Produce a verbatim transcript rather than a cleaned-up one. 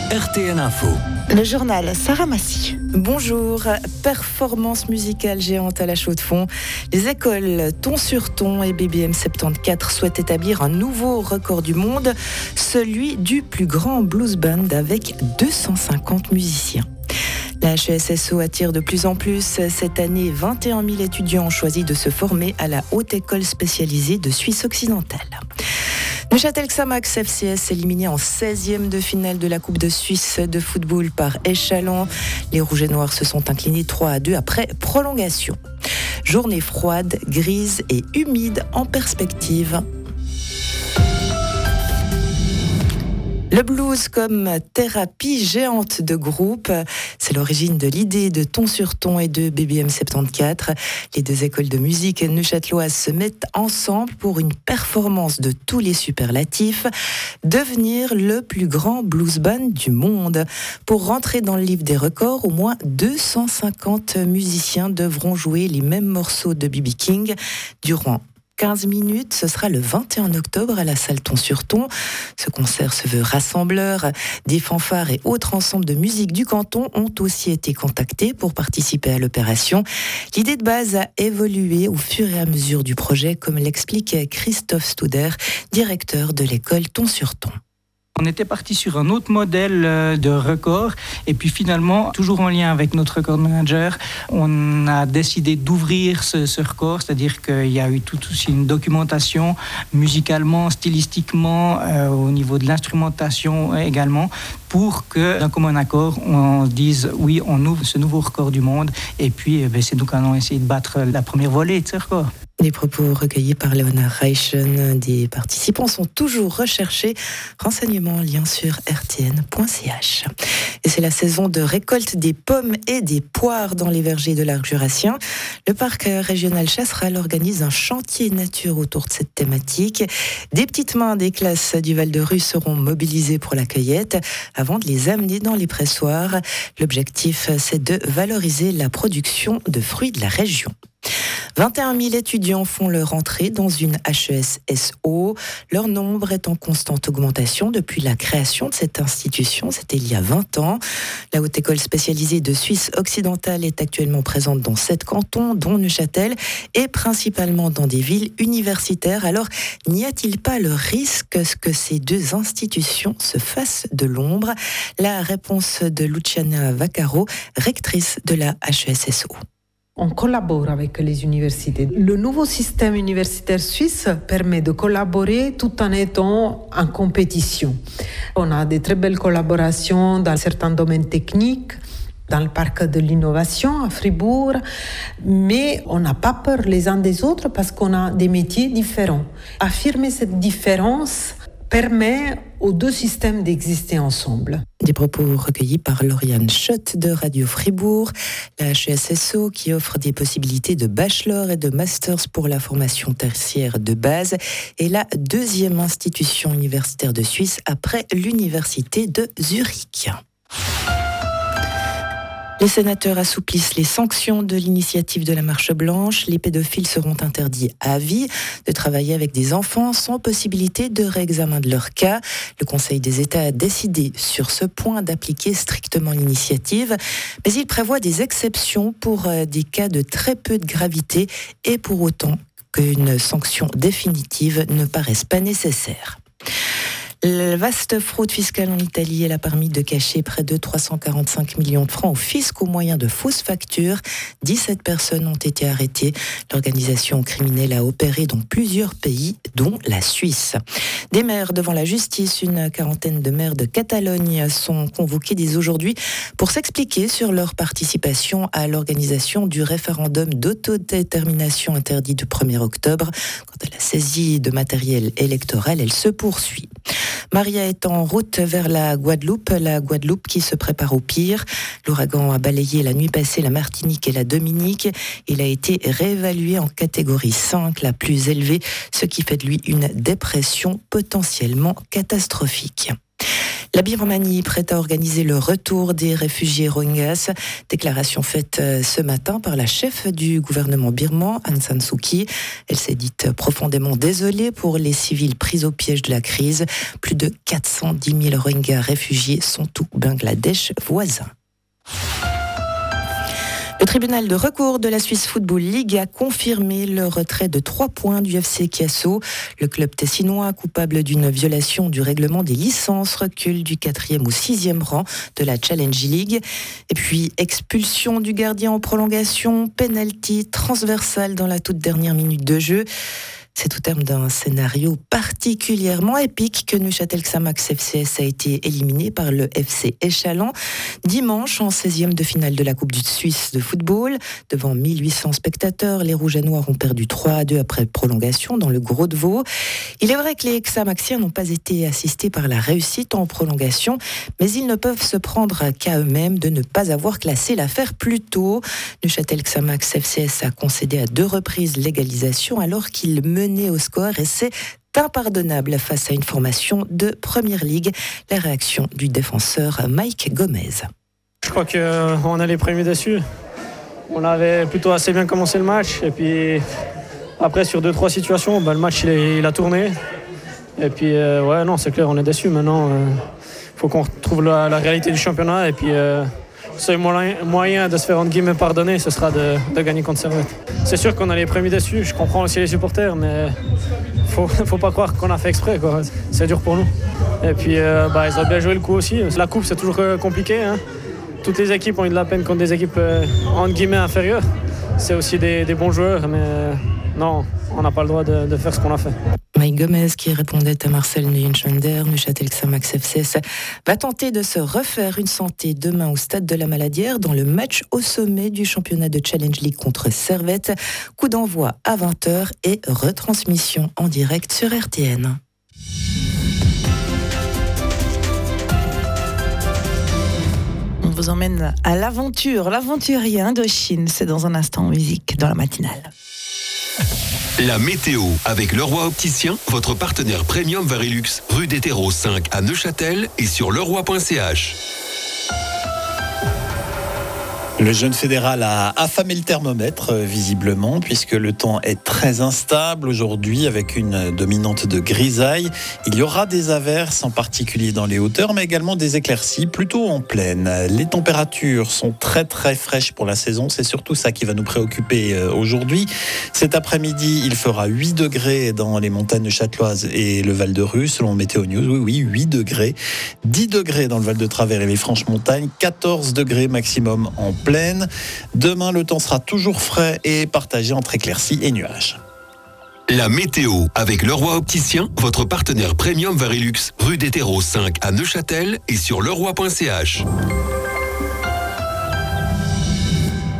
R T N Info. Le journal Sarah Massy. Bonjour. Performance musicale géante à la Chaux-de-Fonds. Les écoles Ton-sur-Ton et B B M soixante-quatorze souhaitent établir un nouveau record du monde, celui du plus grand blues band avec deux cent cinquante musiciens. La H E S S O attire de plus en plus. Cette année, vingt et un mille étudiants ont choisi de se former à la Haute École spécialisée de Suisse occidentale. Neuchâtel Xamax F C S éliminé en seizième de finale de la Coupe de Suisse de football par Échalon. Les Rouges et Noirs se sont inclinés trois à deux après prolongation. Journée froide, grise et humide en perspective. Le blues comme thérapie géante de groupe, c'est l'origine de l'idée de Ton-sur-Ton et de B B M soixante-quatorze. Les deux écoles de musique neuchâteloises se mettent ensemble pour une performance de tous les superlatifs, devenir le plus grand blues band du monde. Pour rentrer dans le livre des records, au moins deux cent cinquante musiciens devront jouer les mêmes morceaux de B B King durant quinze minutes, ce sera le vingt et un octobre à la salle Ton-sur-Ton. Ce concert se veut rassembleur. Des fanfares et autres ensembles de musique du canton ont aussi été contactés pour participer à l'opération. L'idée de base a évolué au fur et à mesure du projet, comme l'explique Christophe Studer, directeur de l'école Ton-sur-Ton. On était parti sur un autre modèle de record et puis finalement, toujours en lien avec notre record manager, on a décidé d'ouvrir ce, ce record, c'est-à-dire qu'il y a eu tout aussi une documentation musicalement, stylistiquement, euh, au niveau de l'instrumentation également, pour que d'un commun accord, on dise oui, on ouvre ce nouveau record du monde et puis ben, c'est nous qui allons essayer de battre la première volée de ce record. Les propos recueillis par Léonard Reichen des participants sont toujours recherchés. Renseignements en lien sur r t n point c h. Et c'est la saison de récolte des pommes et des poires dans les vergers de l'Arc jurassien. Le parc régional Chasseral organise un chantier nature autour de cette thématique. Des petites mains des classes du Val-de-Rue seront mobilisées pour la cueillette avant de les amener dans les pressoirs. L'objectif, c'est de valoriser la production de fruits de la région. vingt et un mille étudiants font leur entrée dans une H E S S O. Leur nombre est en constante augmentation depuis la création de cette institution. C'était il y a vingt ans. La Haute École spécialisée de Suisse occidentale est actuellement présente dans sept cantons, dont Neuchâtel, et principalement dans des villes universitaires. Alors, n'y a-t-il pas le risque que ces deux institutions se fassent de l'ombre ? La réponse de Luciana Vaccaro, rectrice de la H E S S O. On collabore avec les universités. Le nouveau système universitaire suisse permet de collaborer tout en étant en compétition. On a de très belles collaborations dans certains domaines techniques, dans le parc de l'innovation à Fribourg, mais on n'a pas peur les uns des autres parce qu'on a des métiers différents. Affirmer cette différence permet aux deux systèmes d'exister ensemble. Des propos recueillis par Lauriane Schott de Radio Fribourg. La H E S S O qui offre des possibilités de bachelor et de masters pour la formation tertiaire de base est la deuxième institution universitaire de Suisse après l'université de Zurich. Les sénateurs assouplissent les sanctions de l'initiative de la Marche Blanche. Les pédophiles seront interdits à vie de travailler avec des enfants sans possibilité de réexamen de leur cas. Le Conseil des États a décidé sur ce point d'appliquer strictement l'initiative, mais il prévoit des exceptions pour des cas de très peu de gravité et pour autant qu'une sanction définitive ne paraisse pas nécessaire. La vaste fraude fiscale en Italie, elle a permis de cacher près de trois cent quarante-cinq millions de francs au fisc au moyen de fausses factures. dix-sept personnes ont été arrêtées. L'organisation criminelle a opéré dans plusieurs pays, dont la Suisse. Des maires devant la justice, une quarantaine de maires de Catalogne sont convoqués dès aujourd'hui pour s'expliquer sur leur participation à l'organisation du référendum d'autodétermination interdit du premier octobre. Quant à la saisie de matériel électoral, elle se poursuit. Maria est en route vers la Guadeloupe, la Guadeloupe qui se prépare au pire. L'ouragan a balayé la nuit passée la Martinique et la Dominique. Il a été réévalué en catégorie cinq, la plus élevée, ce qui fait de lui une dépression potentiellement catastrophique. La Birmanie prête à organiser le retour des réfugiés Rohingyas. Déclaration faite ce matin par la chef du gouvernement birman, Aung San Suu Kyi. Elle s'est dite profondément désolée pour les civils pris au piège de la crise. Plus de quatre cent dix mille Rohingyas réfugiés sont au Bangladesh voisin. Le tribunal de recours de la Swiss Football League a confirmé le retrait de trois points du F C Chiasso. Le club tessinois, coupable d'une violation du règlement des licences, recule du quatrième au sixième rang de la Challenge League. Et puis, expulsion du gardien en prolongation, penalty transversal dans la toute dernière minute de jeu. C'est au terme d'un scénario particulièrement épique que Neuchâtel Xamax F C S a été éliminé par le F C Échalon dimanche en seizième de finale de la Coupe du Suisse de football. Devant mille huit cents spectateurs, les Rouges et Noirs ont perdu trois à deux après prolongation dans le Gros de Vaud. Il est vrai que les Xamaxiens n'ont pas été assistés par la réussite en prolongation, mais ils ne peuvent se prendre qu'à eux-mêmes de ne pas avoir classé l'affaire plus tôt. Neuchâtel Xamax F C S a concédé à deux reprises l'égalisation alors qu'il menait au score et c'est impardonnable face à une formation de Première Ligue. La réaction du défenseur Mike Gomez. Je crois qu'on a les premiers déçus. On avait plutôt assez bien commencé le match et puis après sur deux trois situations, bah, le match il, est, il a tourné. Et puis euh, ouais non c'est clair on est déçus maintenant. Il euh, faut qu'on retrouve la, la réalité du championnat et puis euh, le seul moyen de se faire entre guillemets pardonner, ce sera de, de gagner contre Servette. C'est sûr qu'on a les premiers déçus, je comprends aussi les supporters, mais faut, faut pas croire qu'on a fait exprès, quoi. C'est dur pour nous. Et puis euh, bah, ils ont bien joué le coup aussi. La coupe c'est toujours compliqué, hein. Toutes les équipes ont eu de la peine contre des équipes euh, entre guillemets inférieures. C'est aussi des, des bons joueurs, mais euh, non, on n'a pas le droit de, de faire ce qu'on a fait. Mike Gomez, qui répondait à Marcel Neuenschwander, Neuchâtel Xamax F C S, va tenter de se refaire une santé demain au stade de la Maladière dans le match au sommet du championnat de Challenge League contre Servette. Coup d'envoi à vingt heures et retransmission en direct sur R T N. On vous emmène à l'aventure, l'aventurier Indochine, c'est dans un instant en musique dans la matinale. La météo avec Leroy Opticien, votre partenaire premium Varilux, rue des Terreaux cinq à Neuchâtel et sur leroy point c h. Le jeune fédéral a affamé le thermomètre, visiblement, puisque le temps est très instable aujourd'hui avec une dominante de grisaille. Il y aura des averses, en particulier dans les hauteurs, mais également des éclaircies, plutôt en plaine. Les températures sont très très fraîches pour la saison, c'est surtout ça qui va nous préoccuper aujourd'hui. Cet après-midi, il fera huit degrés dans les montagnes châteloises et le Val-de-Ruz, selon Météo News. Oui, oui, huit degrés. dix degrés dans le Val-de-Travers et les Franches-Montagnes, quatorze degrés maximum en plaine. Demain, le temps sera toujours frais et partagé entre éclaircies et nuages. La météo avec Leroy Opticien, votre partenaire premium Varilux, rue des Terreaux cinq à Neuchâtel et sur leroy point c h.